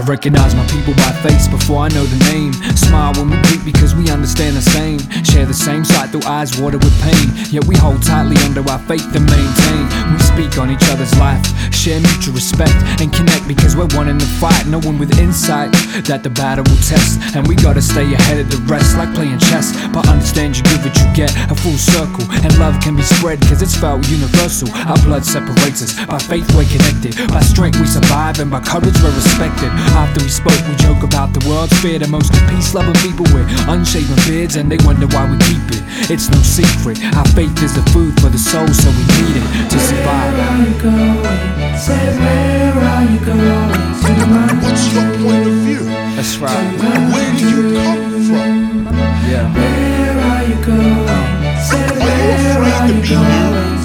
recognize my people by face before I know the name. Smile when we greet because we understand the same. Share the same sight through eyes watered with pain. Yet we hold tightly under our faith and maintain. We speak on each other's life, share mutual respect, and connect because we're one in the fight. No one with insight that the battle will test, and we gotta stay ahead of the rest like playing chess. But understand you give what you get, a full circle, and love can be spread cause it's felt universal. Our blood separates us, by faith we're connected, by strength we survive, and by courage we're respected. After we spoke we joke about the world's fear, the most peace-loving people with unshaven beards, and they wonder why we keep it. It's no secret, our faith is the food for the soul, so we need it to survive. Where are you going? Say where are you going? What's your point of view? That's right. Where do you come from? Yeah. Where are you going? Say where are you going?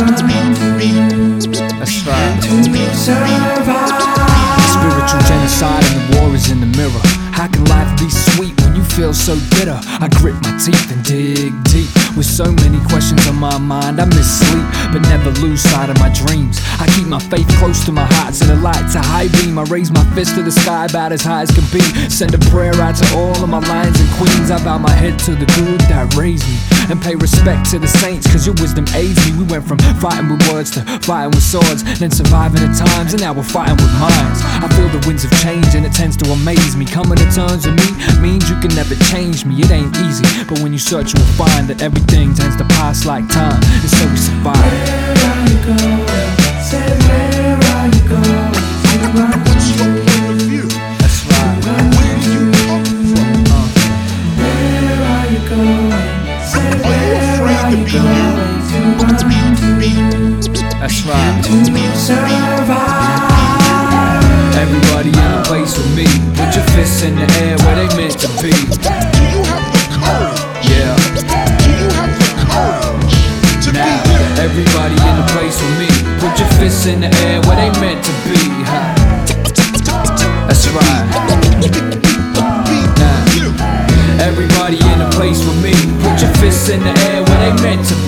That's right. To survive. Spiritual genocide and the war is in the mirror. How can life be sweet when you feel so bitter? I grit my teeth and dig deep. With so many questions on my mind, I miss sleep, but never lose sight of my dreams. I keep my faith close to my heart, so the light's a high beam. I raise my fist to the sky, about as high as can be. Send a prayer out to all of my lions and queens. I bow my head to the good that raised me, and pay respect to the saints, cause your wisdom aids me. We went from fighting with words to fighting with swords, then surviving at times, and now we're fighting with minds. I feel the winds of change and it tends to amaze me. Coming to terms with me means you can never change me. It ain't easy, but when you search you will find that everything tends to pass like time, and so we survive. Where are you going? Say where are you going? What's your point of view? That's right. Where do you come from? Where are you going? Say where are you going? That's right. To survive. Everybody in a place with me, put your fists in the air where they meant to be. Do you have the courage? Yeah. Do you have the courage to Now, be here? everybody in a place with me, put your fists in the air where they meant to be. That's right. Now, everybody in a place with me, put your fists in the air where they meant to be.